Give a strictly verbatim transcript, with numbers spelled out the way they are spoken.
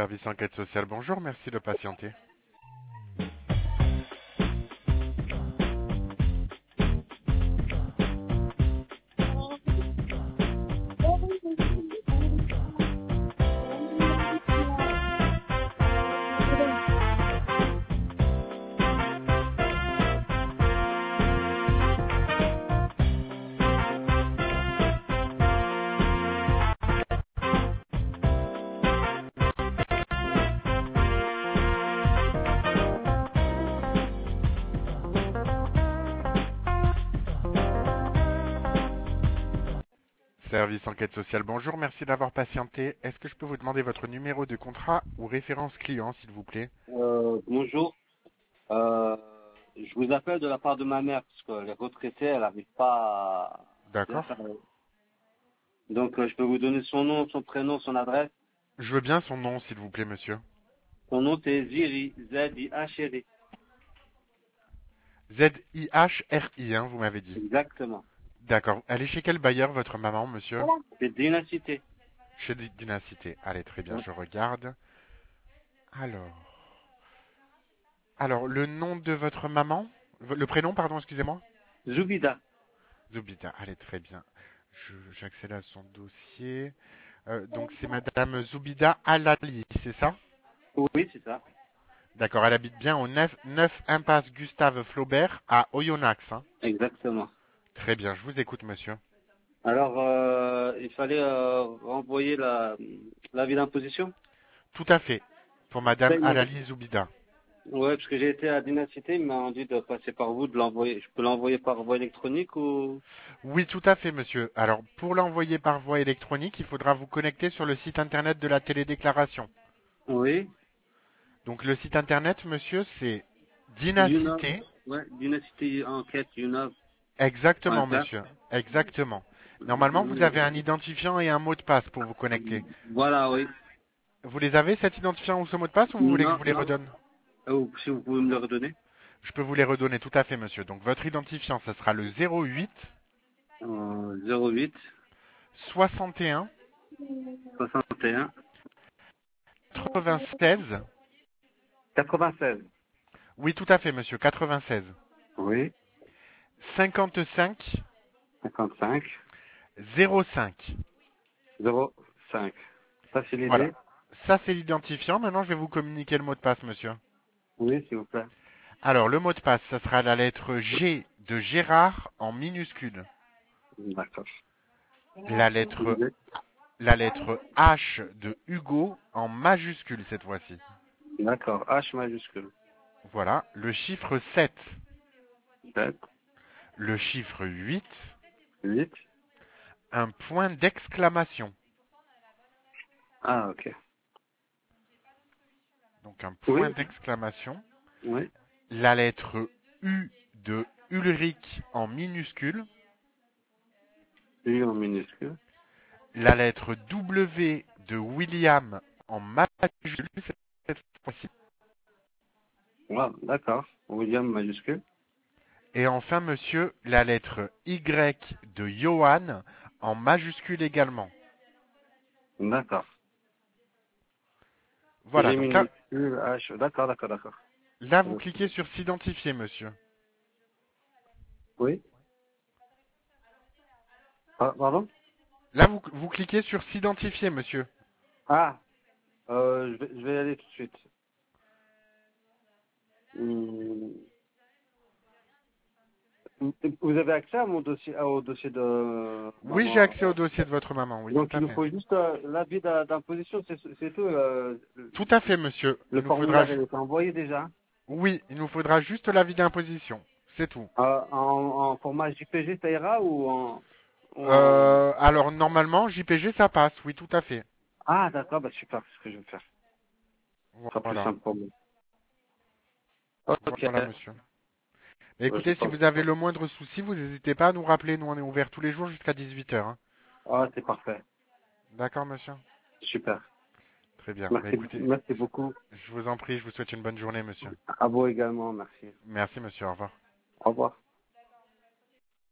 Service enquête sociale, bonjour, merci de patienter. Service enquête sociale, bonjour, merci d'avoir patienté. Est-ce que je peux vous demander votre numéro de contrat ou référence client, s'il vous plaît? Euh, bonjour. Euh, je vous appelle de la part de ma mère parce qu'elle est retraitée, elle n'arrive pas à bien D'accord. faire. Donc euh, je peux vous donner son nom, son prénom, son adresse. Je veux bien son nom, s'il vous plaît, monsieur. Son nom c'est Ziri, Z I H R I. Z I H R I, hein, vous m'avez dit. Exactement. D'accord. Elle est chez quel bailleur, votre maman, monsieur? C'est Dynacité. Chez Di- Dynacité. Allez, très bien, Ouais. je regarde. Alors. Alors, le nom de votre maman? Le prénom, pardon, excusez-moi? Zoubida. Zubida. Allez, très bien. Je- J'accède à son dossier. Euh, donc, c'est madame Zubida Alali, c'est ça? Oui, c'est ça. D'accord, elle habite bien au neuf, neuf impasse Gustave Flaubert à Oyonnax, hein. Exactement. Très bien, je vous écoute, monsieur. Alors euh, il fallait euh, renvoyer la l'avis d'imposition. Tout à fait. Pour madame Ben, il m'a- Alali Zubida. Ouais, parce que j'ai été à Dynacité, il m'a dit de passer par vous, de l'envoyer. Je peux l'envoyer par voie électronique ou? Oui, tout à fait, monsieur. Alors, pour l'envoyer par voie électronique, il faudra vous connecter sur le site internet de la télédéclaration. Oui. Donc, le site internet, monsieur, c'est Yunov. Dynacité. Ouais, Dynacité enquête Yunov. Exactement, Point fr. monsieur. Exactement. Normalement, vous avez un identifiant et un mot de passe pour vous connecter. Voilà, oui. Vous les avez, cet identifiant ou ce mot de passe, ou vous voulez que je Non, vous les non. redonne? Oh, si vous pouvez me le redonner. Je peux vous les redonner, tout à fait, monsieur. Donc, votre identifiant, ça sera le zéro huit Euh, zéro huit soixante et un soixante et un quatre-vingt-seize. quatre-vingt-seize. Oui, tout à fait, monsieur. quatre-vingt-seize. Oui. cinquante-cinq cinquante-cinq zéro cinq. zéro cinq. Ça, c'est Voilà. l'idée. Ça, c'est l'identifiant. Maintenant, je vais vous communiquer le mot de passe, monsieur. Oui, s'il vous plaît. Alors, le mot de passe, ça sera la lettre G de Gérard en minuscule. D'accord. La C'est lettre, l'idée. la lettre H de Hugo en majuscule cette fois-ci. D'accord. H majuscule. Voilà. Le chiffre sept. sept, Le chiffre huit. huit. Un point d'exclamation. Ah, ok. Donc, un point Oui. d'exclamation. Oui. La lettre U de Ulrich en minuscule. U en minuscule. La lettre W de William en majuscule cette fois-ci. Ouais, d'accord. William majuscule. Et enfin, monsieur, la lettre Y de Johan en majuscule également. D'accord. Voilà, G donc là, minuscule, H. D'accord, d'accord, d'accord. là vous Euh, cliquez sur s'identifier, monsieur. Oui. Ah, pardon? Là, vous, vous cliquez sur s'identifier, monsieur. Ah, euh, je vais, je vais y aller tout de suite. Hum, Vous avez accès à mon dossier, au dossier de Oui, j'ai maman. accès au dossier de votre maman, oui, tout Donc il à nous fait. faut juste euh, l'avis d'a- d'imposition, c'est c'est tout. euh, Tout à fait, monsieur. le Il nous faudra, formulaire il ju- est envoyé déjà. oui, il nous faudra juste l'avis d'imposition. C'est tout. Euh, en, en format J P G, ça ira ou en, ou en... Euh, alors, normalement, J P G, ça passe, oui, tout à fait. Ah, d'accord, bah super, c'est ce que je vais faire. Ce sera plus Voilà. simple pour moi. Ok. Voilà, monsieur. Ouais, je Écoutez, si pense. vous avez le moindre souci, vous n'hésitez pas à nous rappeler. Nous, on est ouvert tous les jours jusqu'à dix-huit heures. Hein. Ah, c'est parfait. D'accord, monsieur? Super. Très bien. Bah, Merci, écoutez, merci beaucoup. je vous en prie, je vous souhaite une bonne journée, monsieur. À vous également, merci. Merci, monsieur. Au revoir. Au revoir.